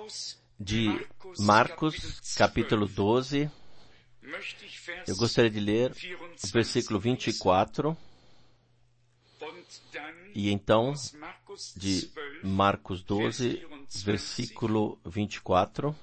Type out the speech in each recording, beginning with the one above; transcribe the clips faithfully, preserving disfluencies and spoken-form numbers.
de Marcos, capítulo doze. Eu gostaria de ler o versículo vinte e quatro. E então, de Marcos doze, versículo vinte e quatro.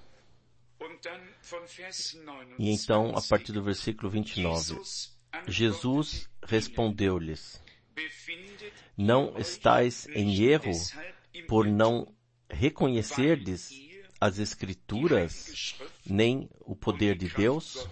E então, a partir do versículo vinte e nove. Jesus respondeu-lhes: Não estais em erro por não reconhecerdes as Escrituras, nem o poder de Deus?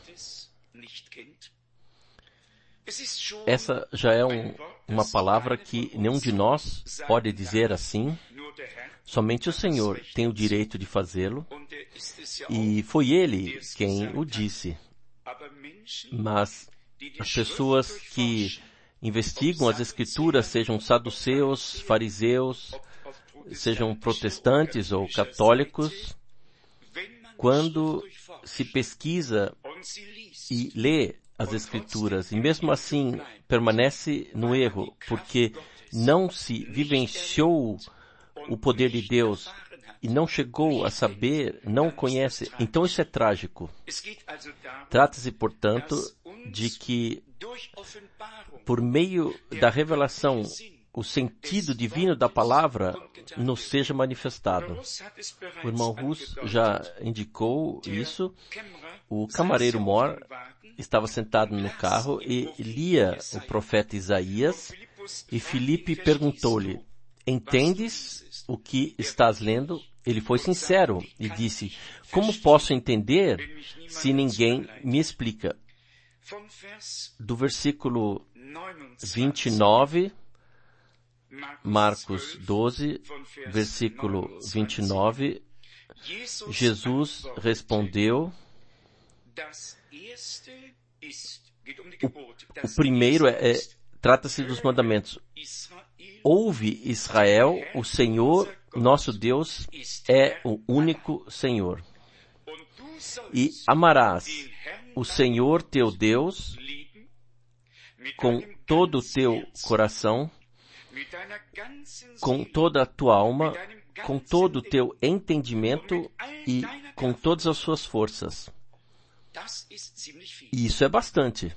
Essa já é um, uma palavra que nenhum de nós pode dizer assim. Somente o Senhor tem o direito de fazê-lo, e foi Ele quem o disse. Mas as pessoas que investigam as Escrituras, sejam saduceus, fariseus, sejam protestantes ou católicos, quando se pesquisa e lê as Escrituras, e mesmo assim permanece no erro, porque não se vivenciou o poder de Deus e não chegou a saber, não conhece, então isso é trágico. Trata-se, portanto, de que por meio da revelação o sentido divino da palavra nos seja manifestado. O irmão Russ já indicou isso. O camareiro Mor estava sentado no carro e lia o profeta Isaías, e Filipe perguntou-lhe: Entendes o que estás lendo? Ele foi sincero e disse: Como posso entender se ninguém me explica? Do versículo vinte e nove, Marcos doze, versículo vinte e nove, Jesus respondeu. O, o primeiro é, é trata-se dos mandamentos. Ouve, Israel, o Senhor, nosso Deus, é o único Senhor. E amarás o Senhor teu Deus com todo o teu coração, com toda a tua alma, com todo o teu entendimento e com todas as suas forças. E isso é bastante.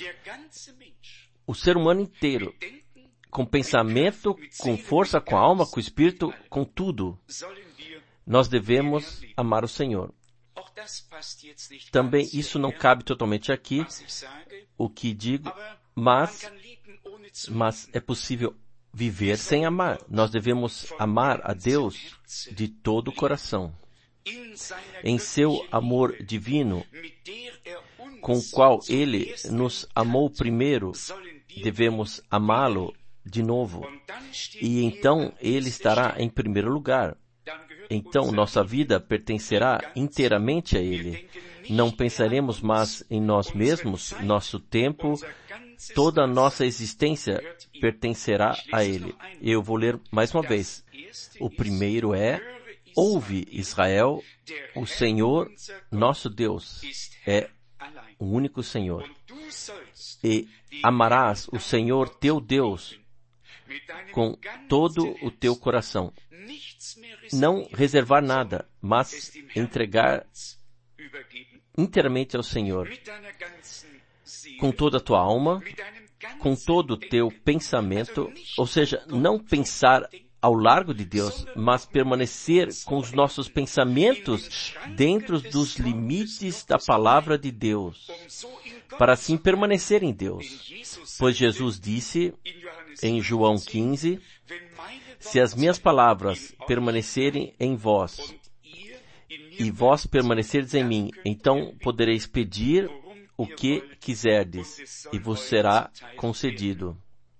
O ser humano inteiro, com pensamento, com força, com a alma, com o espírito, com tudo, nós devemos amar o Senhor. Também isso não cabe totalmente aqui, o que digo, mas, mas é possível viver sem amar. Nós devemos amar a Deus de todo o coração. Em seu amor divino, com o qual Ele nos amou primeiro, devemos amá-lo de novo. E então Ele estará em primeiro lugar. Então nossa vida pertencerá inteiramente a Ele. Não pensaremos mais em nós mesmos, nosso tempo, toda a nossa existência pertencerá a Ele. Eu vou ler mais uma vez. O primeiro é: Ouve, Israel, o Senhor, nosso Deus, é o único Senhor. E amarás o Senhor teu Deus com todo o teu coração. Não reservar nada, mas entregar inteiramente ao Senhor. Com toda a tua alma, com todo o teu pensamento, ou seja, não pensar ao largo de Deus, mas permanecer com os nossos pensamentos dentro dos limites da palavra de Deus, para assim permanecer em Deus. Pois Jesus disse em João quinze, se as minhas palavras permanecerem em vós, e vós permanecerdes em mim, então podereis pedir o que quiserdes, e vos será concedido.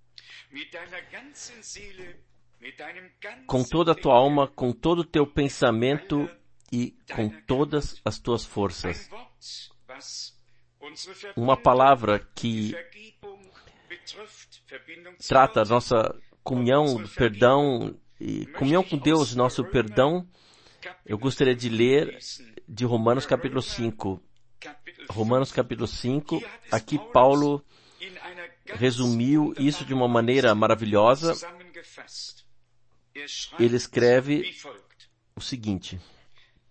Com toda a tua alma, com todo o teu pensamento e com todas as tuas forças. Uma palavra que trata a nossa comunhão, perdão, e comunhão com Deus, nosso perdão, eu gostaria de ler de Romanos capítulo cinco. Romanos capítulo cinco, aqui Paulo resumiu isso de uma maneira maravilhosa. Ele escreve o seguinte: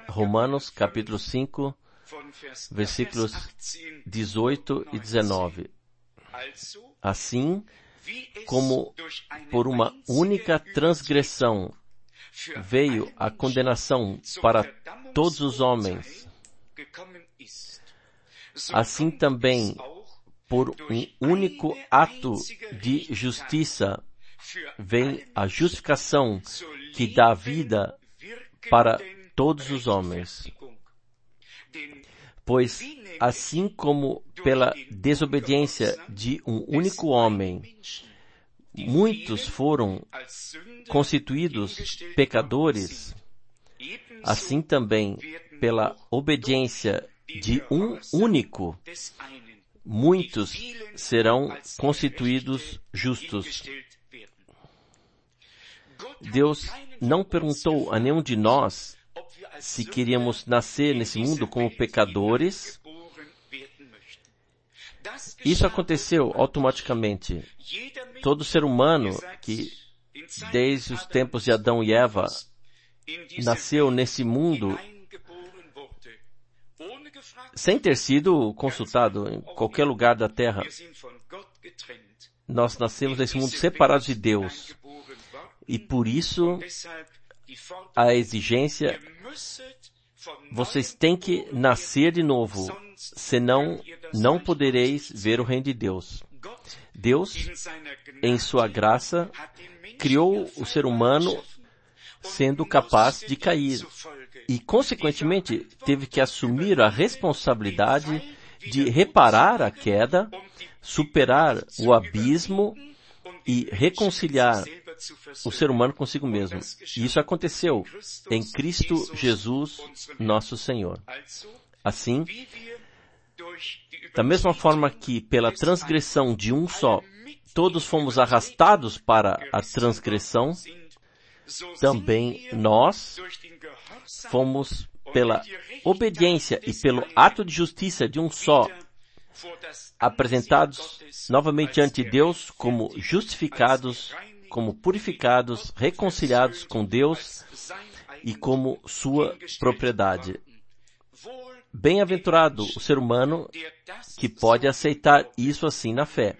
Romanos capítulo cinco, versículos dezoito e dezenove. Assim, como por uma única transgressão veio a condenação para todos os homens, assim também, por um único ato de justiça, vem a justificação que dá vida para todos os homens. Pois, assim como pela desobediência de um único homem, muitos foram constituídos pecadores, assim também, pela obediência de um único, muitos serão constituídos justos. Deus não perguntou a nenhum de nós se queríamos nascer nesse mundo como pecadores. Isso aconteceu automaticamente. Todo ser humano que, desde os tempos de Adão e Eva, nasceu nesse mundo sem ter sido consultado em qualquer lugar da terra. Nós nascemos nesse mundo separados de Deus. E por isso, a exigência, vocês têm que nascer de novo, senão não podereis ver o reino de Deus. Deus, em sua graça, criou o ser humano sendo capaz de cair e, consequentemente, teve que assumir a responsabilidade de reparar a queda, superar o abismo e reconciliar o ser humano consigo mesmo. E isso aconteceu em Cristo Jesus, nosso Senhor. Assim, da mesma forma que pela transgressão de um só, todos fomos arrastados para a transgressão, também nós fomos pela obediência e pelo ato de justiça de um só, apresentados novamente ante Deus como justificados, como purificados, reconciliados com Deus e como sua propriedade. Bem-aventurado o ser humano que pode aceitar isso assim na fé.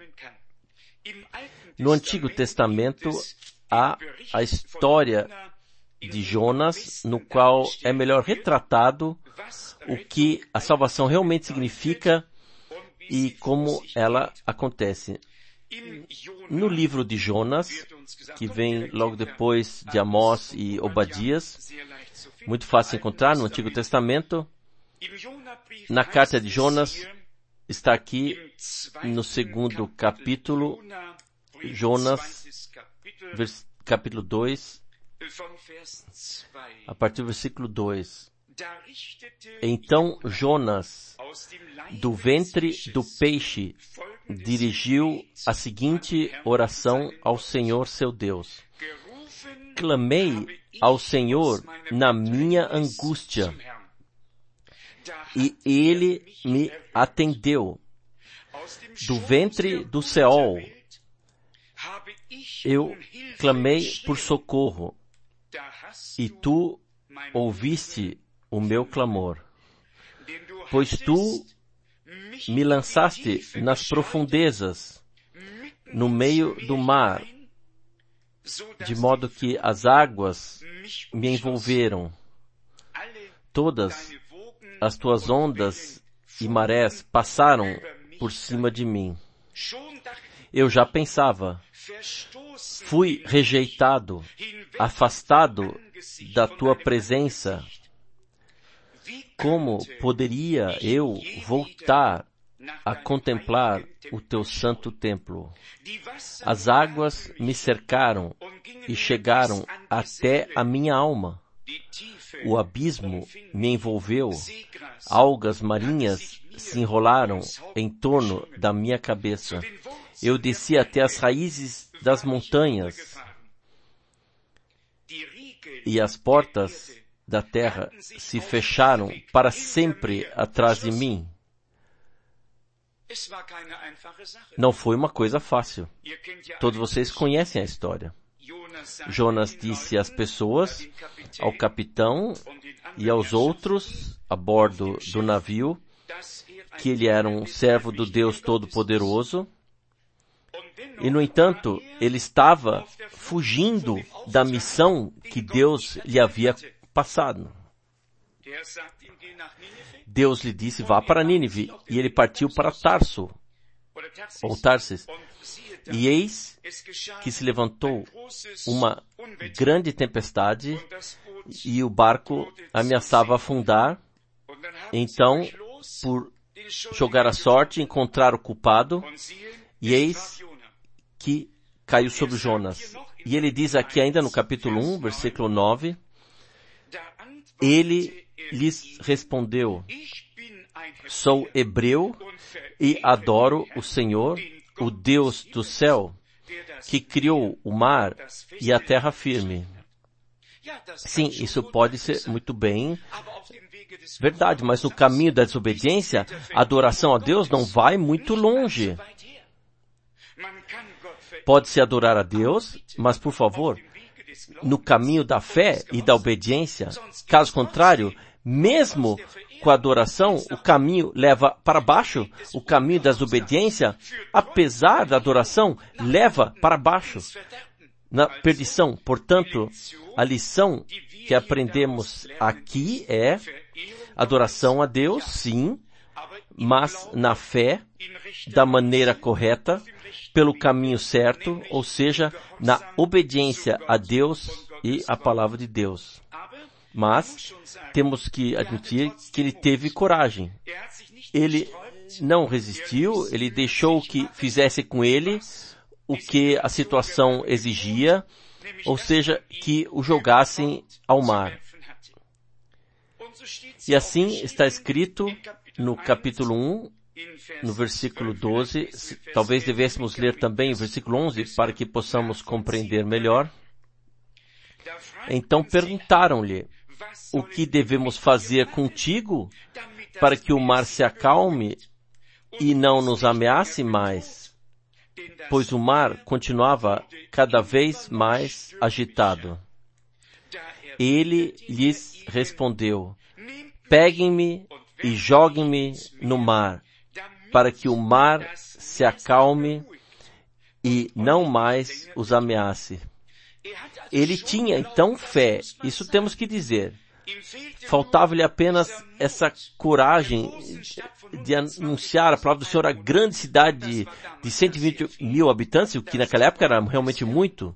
No Antigo Testamento há a história de Jonas, no qual é melhor retratado o que a salvação realmente significa e como ela acontece. No livro de Jonas, que vem logo depois de Amós e Obadias, muito fácil encontrar no Antigo Testamento, na carta de Jonas, está aqui no segundo capítulo, Jonas, capítulo dois, a partir do versículo dois. Então Jonas, do ventre do peixe, dirigiu a seguinte oração ao Senhor seu Deus. Clamei ao Senhor na minha angústia, e Ele me atendeu. Do ventre do Seol, eu clamei por socorro, e Tu ouviste o meu clamor. Pois Tu me lançaste nas profundezas, no meio do mar, de modo que as águas me envolveram. Todas as Tuas ondas e marés passaram por cima de mim. Eu já pensava, fui rejeitado, afastado da Tua presença. Como poderia eu voltar a contemplar o Teu santo templo? As águas me cercaram e chegaram até a minha alma. O abismo me envolveu. Algas marinhas se enrolaram em torno da minha cabeça. Eu desci até as raízes das montanhas, e as portas da terra se fecharam para sempre atrás de mim. Não foi uma coisa fácil. Todos vocês conhecem a história. Jonas disse às pessoas, ao capitão e aos outros a bordo do navio que ele era um servo do Deus Todo-Poderoso. E, no entanto, ele estava fugindo da missão que Deus lhe havia passado. Deus lhe disse, vá para Nínive, e ele partiu para Tarso, ou Tarsis. E eis que se levantou uma grande tempestade, e o barco ameaçava afundar. Então, por jogar a sorte, encontrar o culpado, e eis que caiu sobre Jonas. E ele diz aqui ainda no capítulo um, versículo nove, ele lhes respondeu, sou hebreu e adoro o Senhor, o Deus do céu, que criou o mar e a terra firme. Sim, isso pode ser muito bem verdade, mas no caminho da desobediência, a adoração a Deus não vai muito longe. Pode-se adorar a Deus, mas, por favor, no caminho da fé e da obediência. Caso contrário, mesmo com a adoração, o caminho leva para baixo. O caminho da desobediência, apesar da adoração, leva para baixo, na perdição. Portanto, a lição que aprendemos aqui é adoração a Deus, sim, mas na fé, da maneira correta, pelo caminho certo, ou seja, na obediência a Deus e à palavra de Deus. Mas temos que admitir que ele teve coragem. Ele não resistiu, ele deixou que fizesse com ele o que a situação exigia, ou seja, que o jogassem ao mar. E assim está escrito no capítulo um, no versículo doze, talvez devêssemos ler também o versículo onze para que possamos compreender melhor. Então perguntaram-lhe, o que devemos fazer contigo para que o mar se acalme e não nos ameace mais? Pois o mar continuava cada vez mais agitado. Ele lhes respondeu, peguem-me e joguem-me no mar, para que o mar se acalme e não mais os ameace. Ele tinha então fé, isso temos que dizer. Faltava-lhe apenas essa coragem de anunciar a palavra do Senhor à grande cidade de cento e vinte mil habitantes, o que naquela época era realmente muito.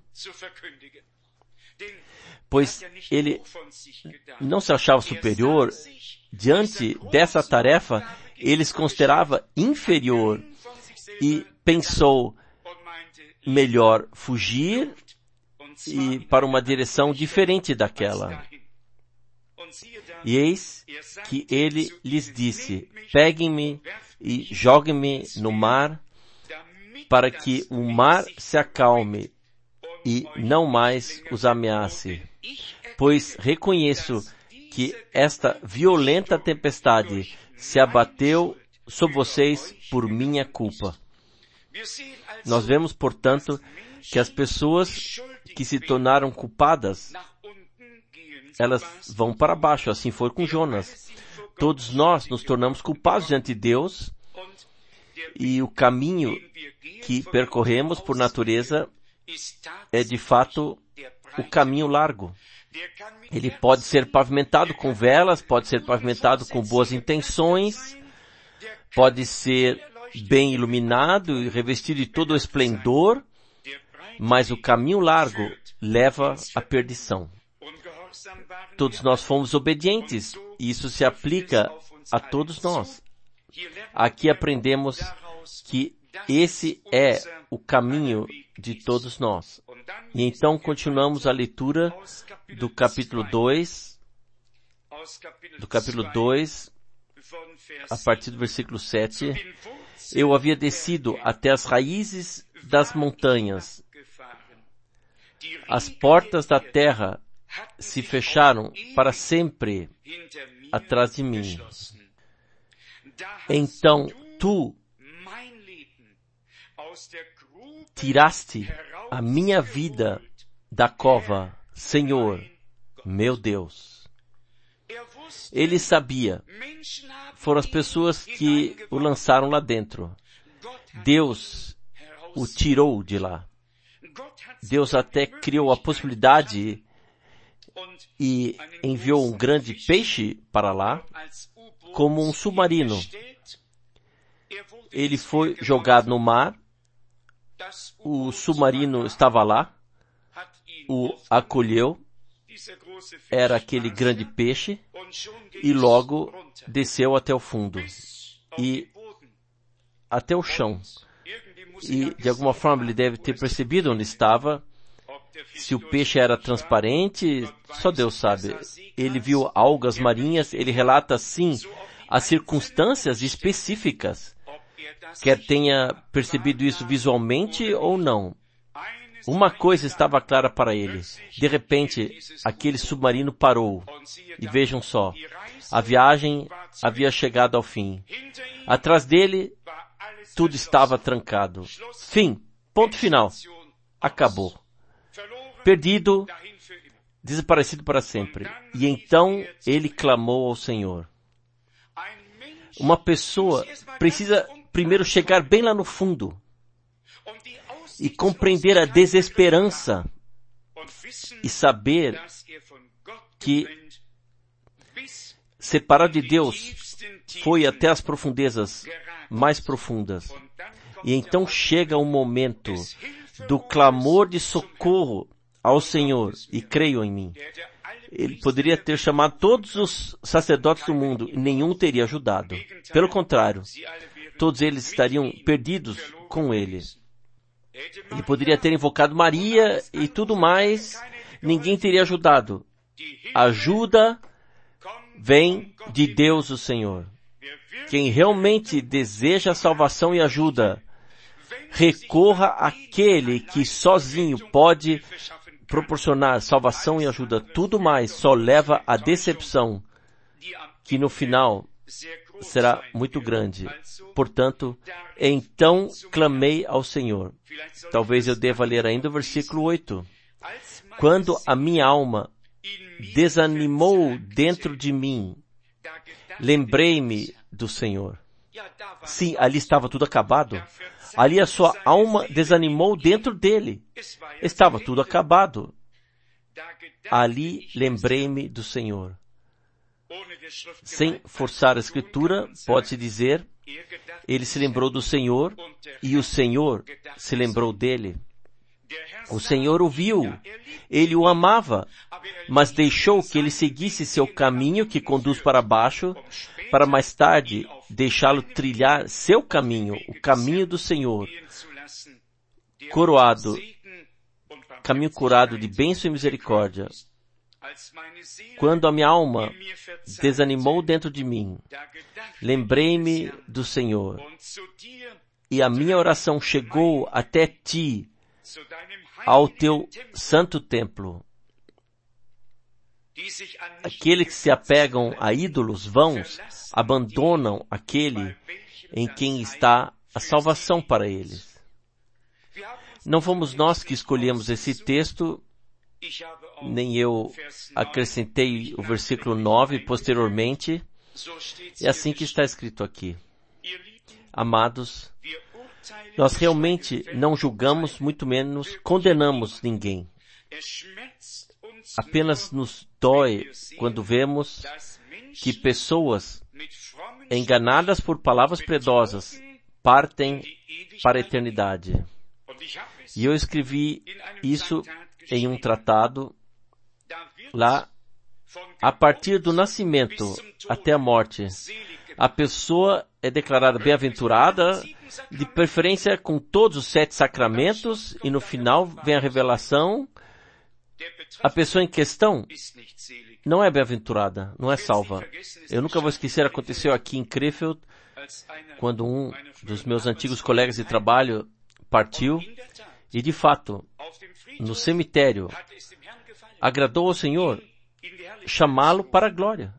Pois ele não se achava superior. Diante dessa tarefa, ele se considerava inferior e pensou melhor fugir e para uma direção diferente daquela. E eis que ele lhes disse, peguem-me e joguem-me no mar, para que o mar se acalme e não mais os ameace. Pois reconheço que esta violenta tempestade se abateu sobre vocês por minha culpa. Nós vemos, portanto, que as pessoas que se tornaram culpadas, elas vão para baixo. Assim foi com Jonas. Todos nós nos tornamos culpados diante de Deus, e o caminho que percorremos por natureza é de fato o caminho largo. Ele pode ser pavimentado com velas, pode ser pavimentado com boas intenções, pode ser bem iluminado e revestido de todo o esplendor, mas o caminho largo leva à perdição. Todos nós fomos obedientes, e isso se aplica a todos nós. Aqui aprendemos que esse é o caminho de todos nós. E então continuamos a leitura do capítulo dois, do capítulo dois, a partir do versículo sete. Eu havia descido até as raízes das montanhas. As portas da terra se fecharam para sempre atrás de mim. Então tu tiraste a minha vida da cova, Senhor, meu Deus. Ele sabia. Foram as pessoas que o lançaram lá dentro. Deus o tirou de lá. Deus até criou a possibilidade e enviou um grande peixe para lá, como um submarino. Ele foi jogado no mar, o submarino estava lá, o acolheu, era aquele grande peixe, e logo desceu até o fundo, e até o chão. E, de alguma forma, ele deve ter percebido onde estava. Se o peixe era transparente, só Deus sabe. Ele viu algas marinhas, ele relata, sim, as circunstâncias específicas. Quer tenha percebido isso visualmente ou não. Uma coisa estava clara para ele. De repente, aquele submarino parou. E vejam só, a viagem havia chegado ao fim. Atrás dele, tudo estava trancado. Fim. Ponto final. Acabou. Perdido, desaparecido para sempre. E então ele clamou ao Senhor. Uma pessoa precisa primeiro chegar bem lá no fundo e compreender a desesperança e saber que separado de Deus foi até as profundezas mais profundas. E então chega o momento do clamor de socorro ao Senhor, e creio em mim. Ele poderia ter chamado todos os sacerdotes do mundo e nenhum teria ajudado. Pelo contrário, todos eles estariam perdidos com ele. Ele poderia ter invocado Maria e tudo mais, ninguém teria ajudado. A ajuda vem de Deus o Senhor. Quem realmente deseja salvação e ajuda, recorra àquele que sozinho pode proporcionar salvação e ajuda. Tudo mais só leva à decepção, que no final será muito grande. Portanto, então clamei ao Senhor. Talvez eu deva ler ainda o versículo oito. Quando a minha alma desanimou dentro de mim, lembrei-me do Senhor. Sim, ali estava tudo acabado. Ali a sua alma desanimou dentro dele. Estava tudo acabado. Ali lembrei-me do Senhor. Sem forçar a Escritura, pode-se dizer, ele se lembrou do Senhor e o Senhor se lembrou dele. O Senhor o viu, ele o amava, mas deixou que ele seguisse seu caminho que conduz para baixo, para mais tarde deixá-lo trilhar seu caminho, o caminho do Senhor, coroado, caminho curado de bênção e misericórdia. Quando a minha alma desanimou dentro de mim, lembrei-me do Senhor, e a minha oração chegou até ti, ao teu santo templo. Aqueles que se apegam a ídolos vãos abandonam aquele em quem está a salvação para eles. Não fomos nós que escolhemos esse texto, nem eu acrescentei o versículo nove posteriormente. É assim que está escrito aqui. Amados, nós realmente não julgamos, muito menos condenamos ninguém. Apenas nos dói quando vemos que pessoas enganadas por palavras piedosas partem para a eternidade. E eu escrevi isso em um tratado lá, a partir do nascimento até a morte. A pessoa é declarada bem-aventurada, de preferência com todos os sete sacramentos, e no final vem a revelação. A pessoa em questão não é bem-aventurada, não é salva. Eu nunca vou esquecer, aconteceu aqui em Krefeld, quando um dos meus antigos colegas de trabalho partiu, e de fato, no cemitério, agradou ao Senhor chamá-lo para a glória.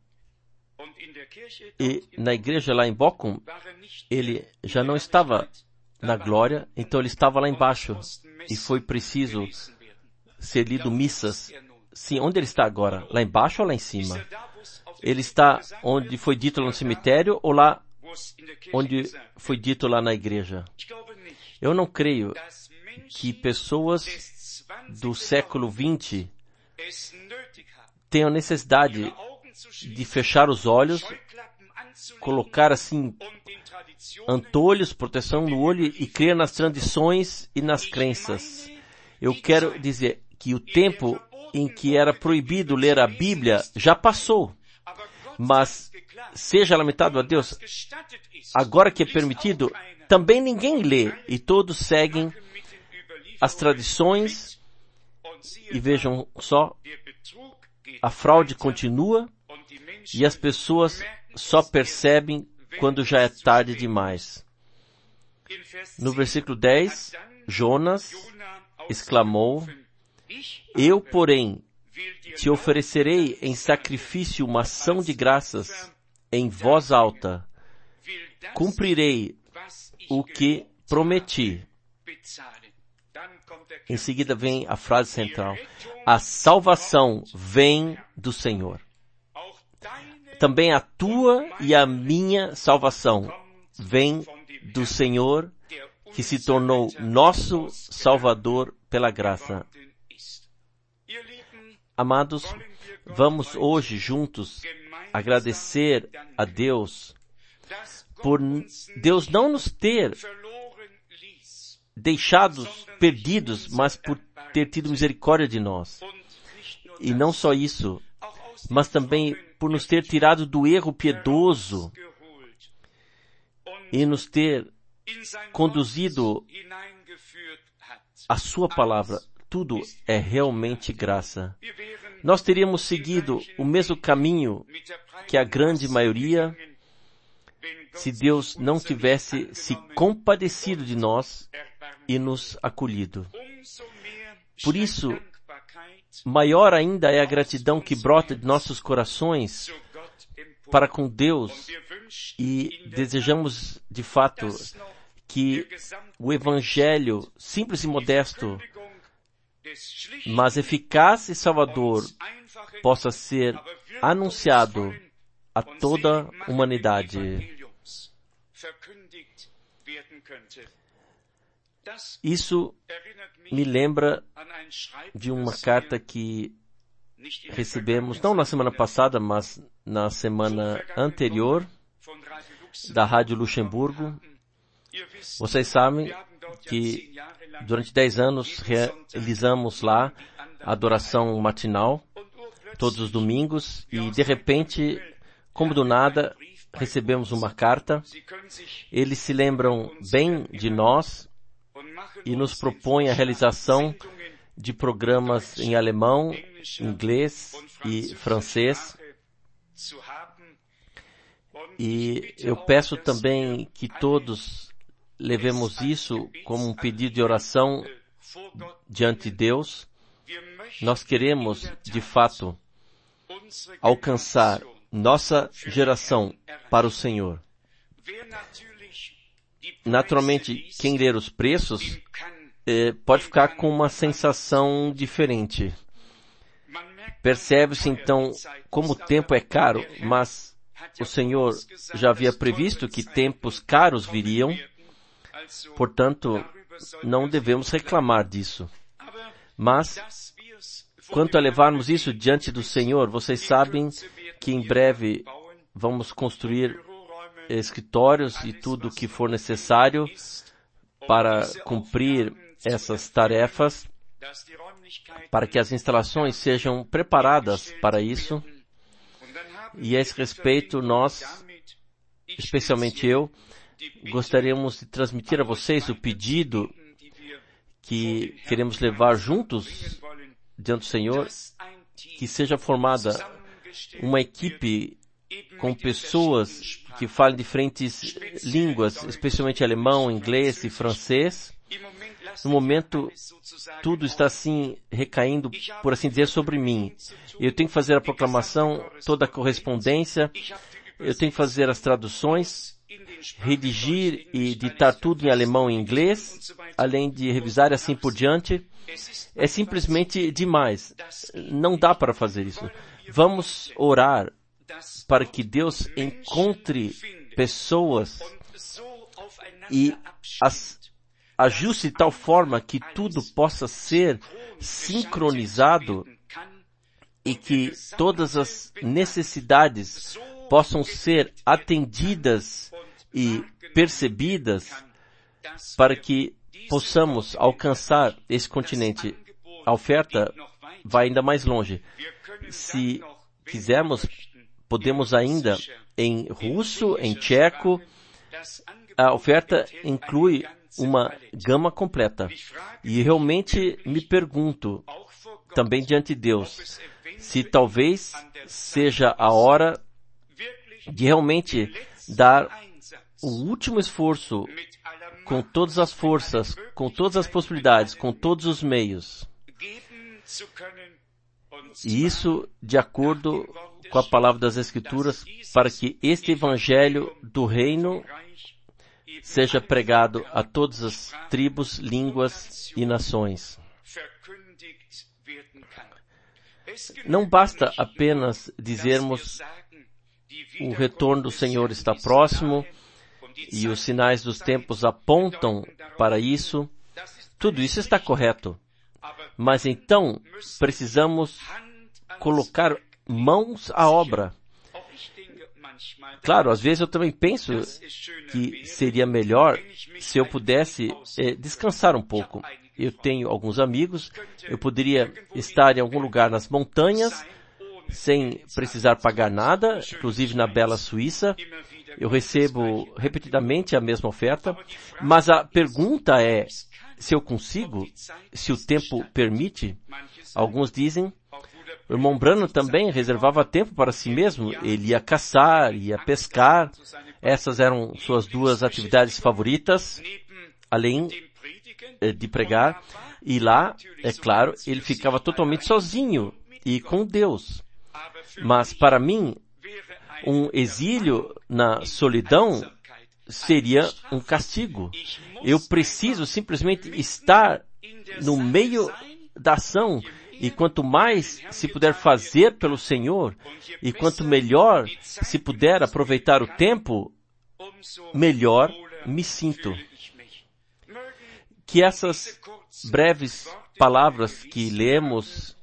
E na igreja lá em Bochum, ele já não estava na glória, então ele estava lá embaixo, e foi preciso ser lido missas. Sim, onde ele está agora? Lá embaixo ou lá em cima? Ele está onde foi dito lá no cemitério ou lá onde foi dito lá na igreja? Eu não creio que pessoas do século vinte tenham necessidade de fechar os olhos, colocar assim antolhos, proteção no olho e crer nas tradições e nas crenças. Eu quero dizer que o tempo em que era proibido ler a Bíblia já passou. Mas, seja lamentado a Deus, agora que é permitido, também ninguém lê e todos seguem as tradições e vejam só, a fraude continua e as pessoas só percebem quando já é tarde demais. No versículo dez, Jonas exclamou: eu, porém, te oferecerei em sacrifício uma ação de graças em voz alta. Cumprirei o que prometi. Em seguida vem a frase central: a salvação vem do Senhor. Também a tua e a minha salvação vem do Senhor, que se tornou nosso Salvador pela graça. Amados, vamos hoje juntos agradecer a Deus por Deus não nos ter deixados perdidos, mas por ter tido misericórdia de nós. E não só isso, mas também por nos ter tirado do erro piedoso e nos ter conduzido à sua palavra. Tudo é realmente graça. Nós teríamos seguido o mesmo caminho que a grande maioria se Deus não tivesse se compadecido de nós e nos acolhido. Por isso, maior ainda é a gratidão que brota de nossos corações para com Deus e desejamos, de fato, que o Evangelho simples e modesto, mas eficaz e salvador, possa ser anunciado a toda a humanidade. Isso me lembra de uma carta que recebemos, não na semana passada, mas na semana anterior, da Rádio Luxemburgo. Vocês sabem que durante dez anos realizamos lá a adoração matinal, todos os domingos, e de repente, como do nada, recebemos uma carta. Eles se lembram bem de nós e nos propõem a realização de programas em alemão, inglês e francês. E eu peço também que todos levemos isso como um pedido de oração diante de Deus. Nós queremos, de fato, alcançar nossa geração para o Senhor. Naturalmente, quem ler os preços eh, pode ficar com uma sensação diferente. Percebe-se então como o tempo é caro, mas o Senhor já havia previsto que tempos caros viriam, portanto, não devemos reclamar disso. Mas, quanto a levarmos isso diante do Senhor, vocês sabem que em breve vamos construir escritórios e tudo o que for necessário para cumprir essas tarefas, para que as instalações sejam preparadas para isso. E a esse respeito, nós, especialmente eu, gostaríamos de transmitir a vocês o pedido que queremos levar juntos diante do Senhor, que seja formada uma equipe com pessoas que falam diferentes línguas, especialmente alemão, inglês e francês. No momento, tudo está assim recaindo, por assim dizer, sobre mim. Eu tenho que fazer a proclamação, toda a correspondência, eu tenho que fazer as traduções, redigir e ditar tudo em alemão e inglês, além de revisar e assim por diante. É simplesmente demais. Não dá para fazer isso. Vamos orar para que Deus encontre pessoas e as ajuste de tal forma que tudo possa ser sincronizado e que todas as necessidades possam ser atendidas e percebidas para que possamos alcançar esse continente. A oferta vai ainda mais longe. Se quisermos, podemos ainda em russo, em tcheco, a oferta inclui uma gama completa. E realmente me pergunto, também diante de Deus, se talvez seja a hora de realmente dar o último esforço com todas as forças, com todas as possibilidades, com todos os meios. E isso de acordo com a palavra das Escrituras, para que este Evangelho do Reino seja pregado a todas as tribos, línguas e nações. Não basta apenas dizermos o retorno do Senhor está próximo e os sinais dos tempos apontam para isso. Tudo isso está correto. Mas então precisamos colocar mãos à obra. Claro, às vezes eu também penso que seria melhor se eu pudesse eh, descansar um pouco. Eu tenho alguns amigos, eu poderia estar em algum lugar nas montanhas, sem precisar pagar nada, inclusive na bela Suíça. Eu recebo repetidamente a mesma oferta, mas a pergunta é se eu consigo, se o tempo permite. Alguns dizem, o irmão Branham também reservava tempo para si mesmo. Ele ia caçar, ia pescar. Essas eram suas duas atividades favoritas, além de pregar. E lá, é claro, ele ficava totalmente sozinho e com Deus. Mas para mim, um exílio na solidão seria um castigo. Eu preciso simplesmente estar no meio da ação. E quanto mais se puder fazer pelo Senhor, e quanto melhor se puder aproveitar o tempo, melhor me sinto. Que essas breves palavras que lemos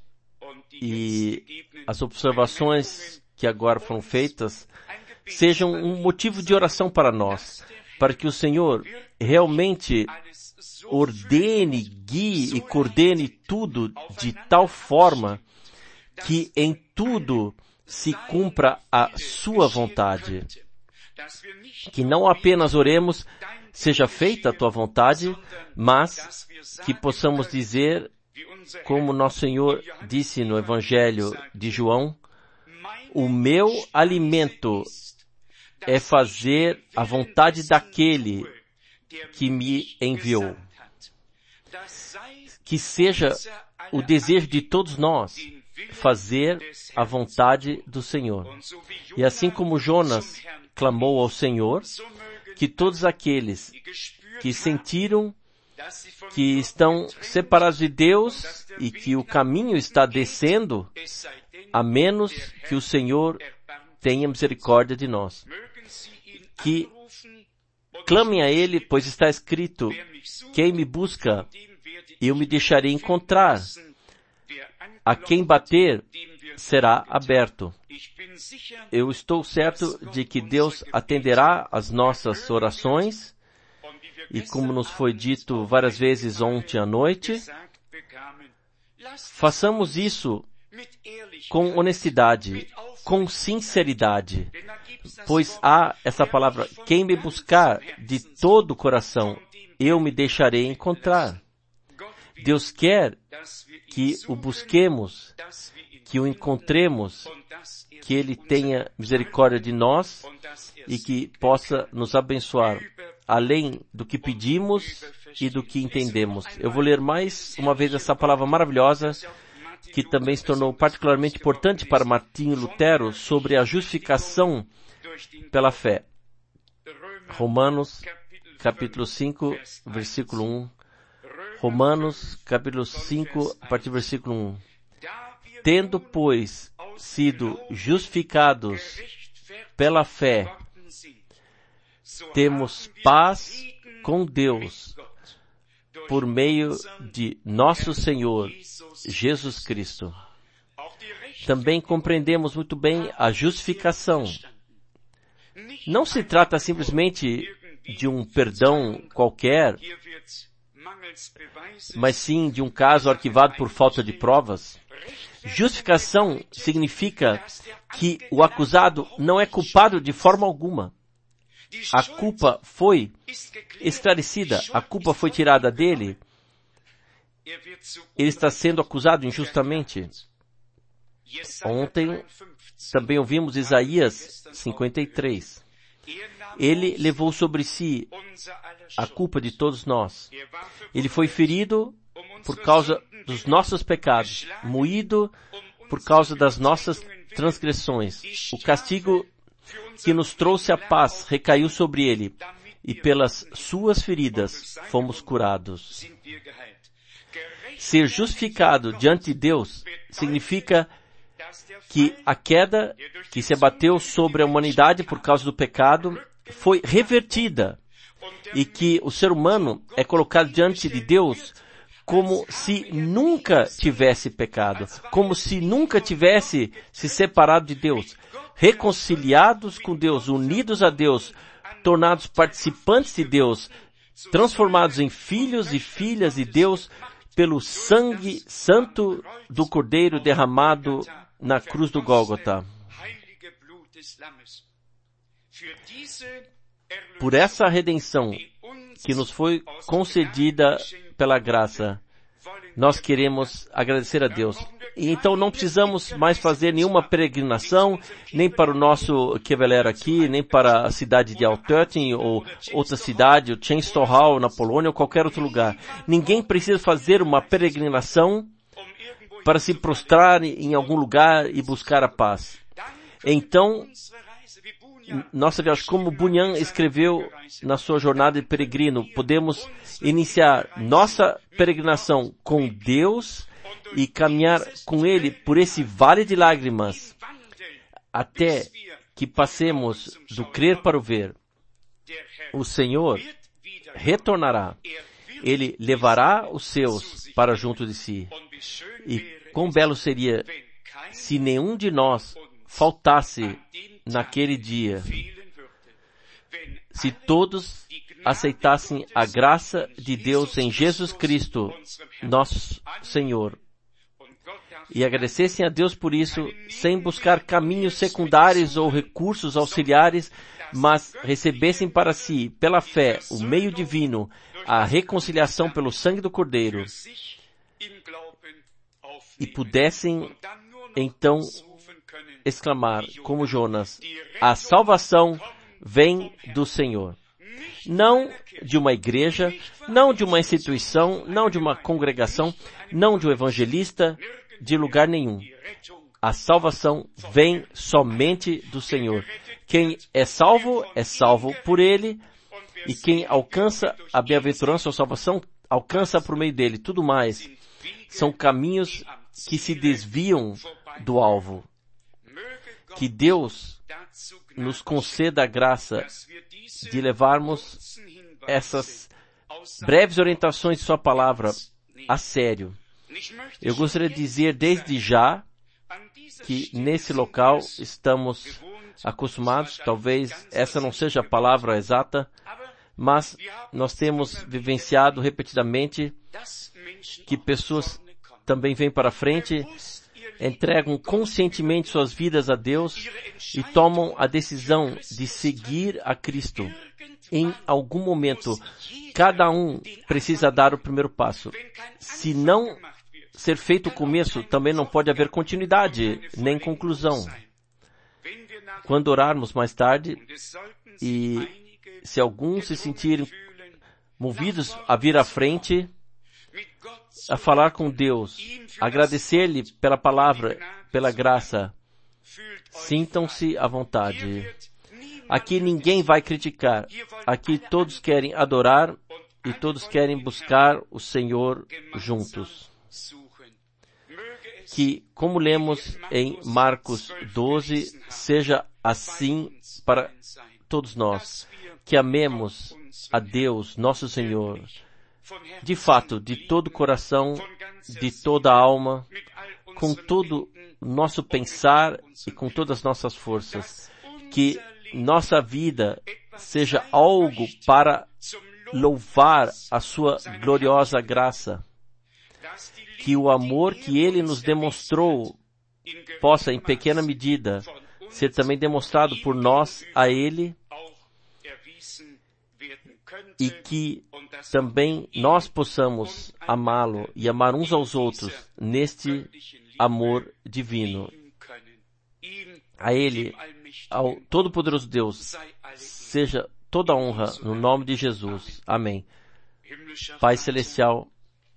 e as observações que agora foram feitas sejam um motivo de oração para nós, para que o Senhor realmente ordene, guie e coordene tudo de tal forma que em tudo se cumpra a sua vontade. Que não apenas oremos, seja feita a tua vontade, mas que possamos dizer, como nosso Senhor disse no Evangelho de João, o meu alimento é fazer a vontade daquele que me enviou. Que seja o desejo de todos nós fazer a vontade do Senhor. E assim como Jonas clamou ao Senhor, que todos aqueles que sentiram que estão separados de Deus e que o caminho está descendo, a menos que o Senhor tenha misericórdia de nós. Que clamem a Ele, pois está escrito, quem me busca, eu me deixarei encontrar. A quem bater, será aberto. Eu estou certo de que Deus atenderá às nossas orações, e como nos foi dito várias vezes ontem à noite, façamos isso com honestidade, com sinceridade, pois há essa palavra, quem me buscar de todo o coração, eu me deixarei encontrar. Deus quer que o busquemos, que o encontremos, que Ele tenha misericórdia de nós e que possa nos abençoar, além do que pedimos e do que entendemos. Eu vou ler mais uma vez essa palavra maravilhosa, que também se tornou particularmente importante para Martinho Lutero, sobre a justificação pela fé. Romanos, capítulo cinco, versículo um. Romanos, capítulo cinco, a partir do versículo um. Tendo, pois, sido justificados pela fé, temos paz com Deus por meio de nosso Senhor Jesus Cristo. Também compreendemos muito bem a justificação. Não se trata simplesmente de um perdão qualquer, mas sim de um caso arquivado por falta de provas. Justificação significa que o acusado não é culpado de forma alguma. A culpa foi esclarecida, a culpa foi tirada dele. Ele está sendo acusado injustamente. Ontem também ouvimos Isaías cinquenta e três. Ele levou sobre si a culpa de todos nós. Ele foi ferido por causa dos nossos pecados, moído por causa das nossas transgressões. O castigo que nos trouxe a paz recaiu sobre ele, e pelas suas feridas fomos curados. Ser justificado diante de Deus significa que a queda que se abateu sobre a humanidade por causa do pecado foi revertida, e que o ser humano é colocado diante de Deus como se nunca tivesse pecado, como se nunca tivesse se separado de Deus, reconciliados com Deus, unidos a Deus, tornados participantes de Deus, transformados em filhos e filhas de Deus pelo sangue santo do Cordeiro derramado na cruz do Gólgota. Por essa redenção que nos foi concedida pela graça, nós queremos agradecer a Deus. E então não precisamos mais fazer nenhuma peregrinação, nem para o nosso Keveler aqui, nem para a cidade de Altötting, ou outra cidade, o Częstochowa, na Polônia, ou qualquer outro lugar. Ninguém precisa fazer uma peregrinação para se prostrar em algum lugar e buscar a paz. Então, nossa viagem, como Bunyan escreveu na sua jornada de peregrino, podemos iniciar nossa peregrinação com Deus e caminhar com Ele por esse vale de lágrimas, até que passemos do crer para o ver. O Senhor retornará. Ele levará os seus para junto de si. E quão belo seria se nenhum de nós faltasse naquele dia, se todos aceitassem a graça de Deus em Jesus Cristo, nosso Senhor, e agradecessem a Deus por isso, sem buscar caminhos secundários ou recursos auxiliares, mas recebessem para si, pela fé, o meio divino, a reconciliação pelo sangue do Cordeiro, e pudessem, então, exclamar, como Jonas, a salvação vem do Senhor. Não de uma igreja, não de uma instituição, não de uma congregação, não de um evangelista, de lugar nenhum. A salvação vem somente do Senhor. Quem é salvo, é salvo por Ele, e quem alcança a bem-aventurança ou salvação, alcança por meio dele. Tudo mais são caminhos que se desviam do alvo. Que Deus nos conceda a graça de levarmos essas breves orientações de sua palavra a sério. Eu gostaria de dizer desde já que nesse local estamos acostumados, talvez essa não seja a palavra exata, mas nós temos vivenciado repetidamente que pessoas também vêm para frente, entregam conscientemente suas vidas a Deus e tomam a decisão de seguir a Cristo. Em algum momento, cada um precisa dar o primeiro passo. Se não ser feito o começo, também não pode haver continuidade, nem conclusão. Quando orarmos mais tarde, e se alguns se sentirem movidos a vir à frente, a falar com Deus, agradecer-lhe pela palavra, pela graça, sintam-se à vontade. Aqui ninguém vai criticar. Aqui todos querem adorar e todos querem buscar o Senhor juntos. que, como lemos em Marcos doze, seja assim para todos nós, que amemos a Deus, nosso Senhor, de fato, de todo o coração, de toda a alma, com todo o nosso pensar e com todas as nossas forças, que nossa vida seja algo para louvar a sua gloriosa graça, que o amor que Ele nos demonstrou possa, em pequena medida, ser também demonstrado por nós a Ele, e que também nós possamos amá-lo e amar uns aos outros neste amor divino. A Ele, ao Todo-Poderoso Deus, seja toda a honra no nome de Jesus. Amém. Pai Celestial,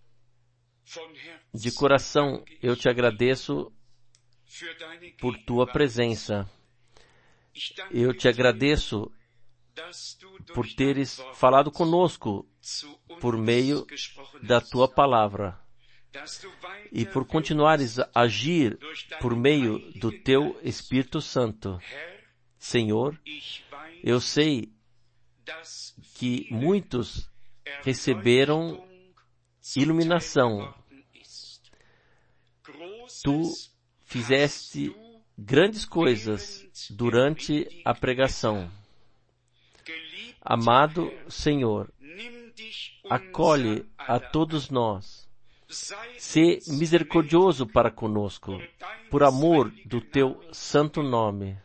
de coração eu te agradeço por tua presença. Eu te agradeço por teres falado conosco por meio da tua palavra e por continuares a agir por meio do teu Espírito Santo. Senhor, eu sei que muitos receberam iluminação. Tu fizeste grandes coisas durante a pregação. Amado Senhor, acolhe a todos nós. Sê misericordioso para conosco, por amor do teu santo nome.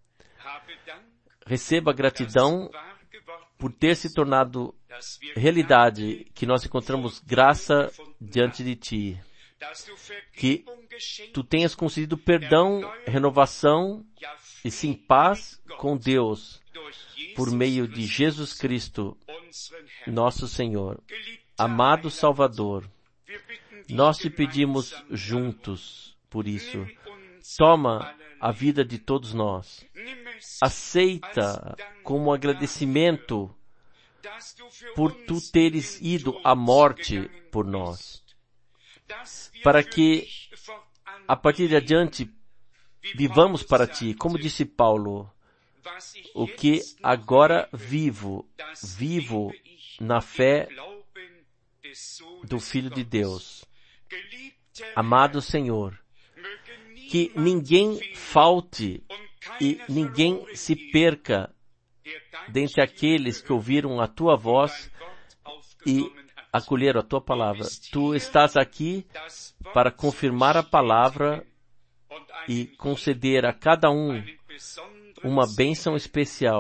Receba gratidão por ter se tornado realidade, que nós encontramos graça diante de ti. Que tu tenhas concedido perdão, renovação e sim paz com Deus, por meio de Jesus Cristo, nosso Senhor. Amado Salvador, nós te pedimos juntos por isso. Toma a vida de todos nós. Aceita como agradecimento por tu teres ido à morte por nós, para que a partir de adiante vivamos para ti. Como disse Paulo, o que agora vivo, vivo na fé do Filho de Deus. Amado Senhor, que ninguém falte e ninguém se perca dentre aqueles que ouviram a tua voz e acolheram a tua palavra. Tu estás aqui para confirmar a palavra e conceder a cada um uma bênção especial.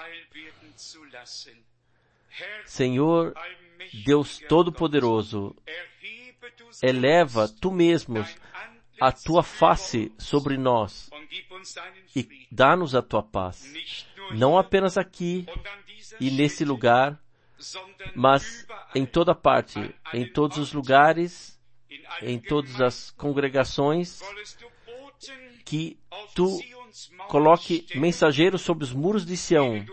Senhor, Deus Todo-Poderoso, eleva tu mesmo a tua face sobre nós e dá-nos a tua paz. Não apenas aqui e nesse lugar, mas em toda parte, em todos os lugares, em todas as congregações, que tu coloque mensageiros sobre os muros de Sião,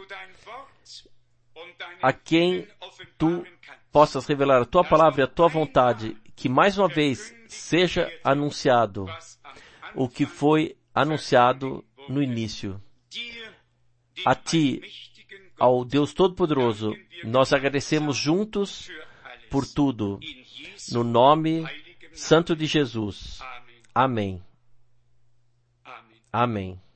a quem tu possas revelar a tua palavra e a tua vontade, que mais uma vez seja anunciado o que foi anunciado no início. A ti, ao Deus Todo-Poderoso, nós agradecemos juntos por tudo, no nome santo de Jesus. Amém. Amém.